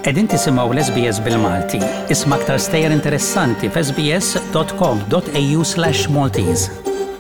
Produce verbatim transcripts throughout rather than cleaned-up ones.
Qegħdin tisimgħu l-S B S bil-Malti. Isma' aktar stejjer interessanti f s b s dot com dot a u slash Maltese.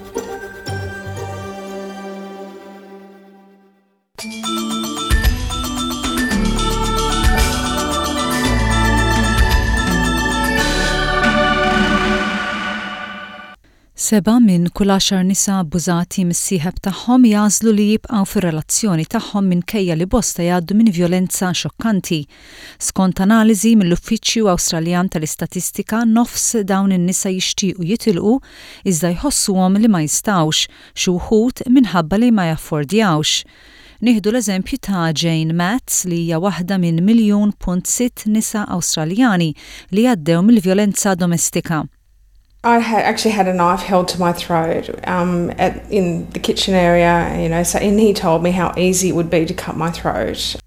Seba' minn kull għaxar nisa abbużati mis-sieħeb tagħhom jażlu li jibqgħu fir-relazzjoni tagħhom minkejja li bosta jgħaddu minn vjolenza xokkanti. Skont analiżi mill-Uffiċċju Awstraljan tal-Istatistika, nofs dawn in-nisa jixtiequ jitilqu iżda jħossuhom li ma jistgħux, xi wħud minħabba li ma jaffordjawx. Nieħdu l-eżempju ta' Jane Matz li hija waħda minn miljun punt sitt nisa Awstraljani li għaddew mill-vjolenza domestika. I had actually had a knife held to my throat um, at, in the kitchen area, you know, so, and he told me how easy it would be to cut my throat.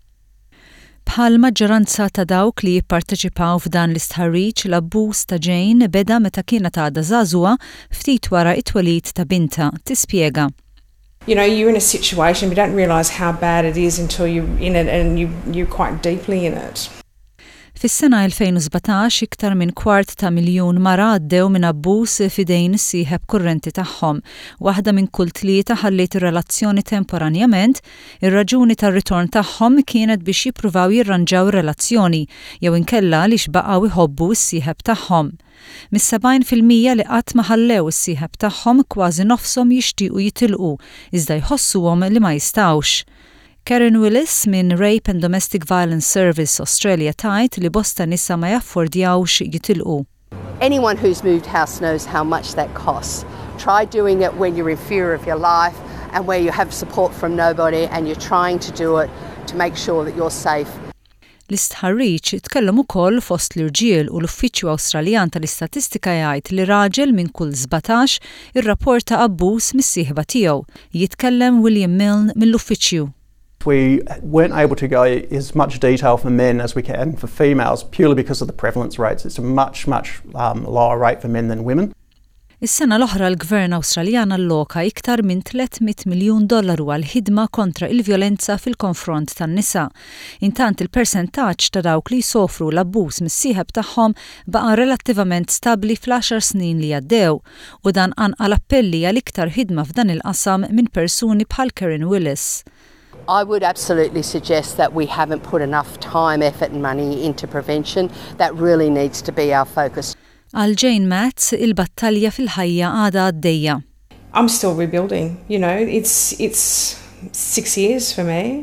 Bħal maġġoranza ta' dawk li jipparteċipaw f'dan l-istħarriġ, l-abbuż ta' Jane beda meta kienet għadha żagħżugħa ftit wara it-twelid ta' bintha, tispjega. You know, you're in a situation, but you don't realise how bad it is until you're in it and you, you're quite deeply in it. Fis-sena elfejn u sbatax iktar minn kwart ta' miljun mara għaddew minn abbuż f'idejn is-sieħeb kurrenti tagħhom. Waħda minn kull tlieta ħalliet ir-relazzjoni temporanjament, ir-raġuni tar-ritorn tagħhom kienet biex jippruvaw jirranġaw ir-relazzjoni jew inkella għaliex baqgħu jħobbu s-sieħeb tagħhom. Mis-sebgħin fil-mija li qatt ma ħallew is-sieħeb tagħhom kważi nofshom jixtiequ jitilqu iżda jħossuhom li ma jistgħux. Karen Willis minn Rape and Domestic Violence Service Australia tajt li bosta nisa ma jaffordjawx jitilqu. Anyone who's moved house knows how much that costs. Try doing it when you're in fear of your life and where you have support from nobody and you're trying to do it to make sure that you're safe. L-istħarriġ tkellem ukoll fost l-irġiel u l-Uffiċċju Awstraljan tal-Istatistika jgħid li raġel minn kull żbatax irrapporta abbuż mis-sieħba tiegħu. Jitkellem William Milne mill-uffiċċju. We weren't able to go as much detail for men as we can for females purely because of the prevalence rates. It's a much, much um, lower rate for men than women. Is-sena l-oħra l-Gvern Awstraljan alloka iktar minn tlietmiet miljun dollaru għal ħidma kontra il-vjolenza fil-konfront tan-nisa. Intant il-persentaġġ ta' dawk li jsofru l-abbuż mis-sieħeb tagħhom baqa' relattivament stabbli fl-għaxar snin li għaddew u dan anqal appelli għal iktar ħidma f'dan il-qasam minn persuni bħal Karen Willis. I would absolutely suggest that we haven't put enough time, effort and money into prevention. That really needs to be our focus. Għal Jane Matz, il-battalja fil-ħajja għadha għaddejja. I'm still rebuilding, you know, it's, it's six years for me.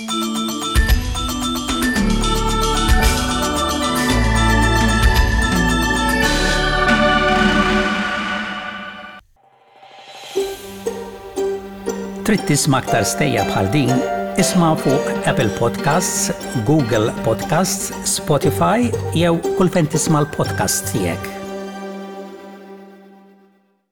Trid tisma' aktar stejja bħal din, isma' fuq Apple Podcasts, Google Podcasts, Spotify jew kull fejn tisma' l-podcast tiegħek.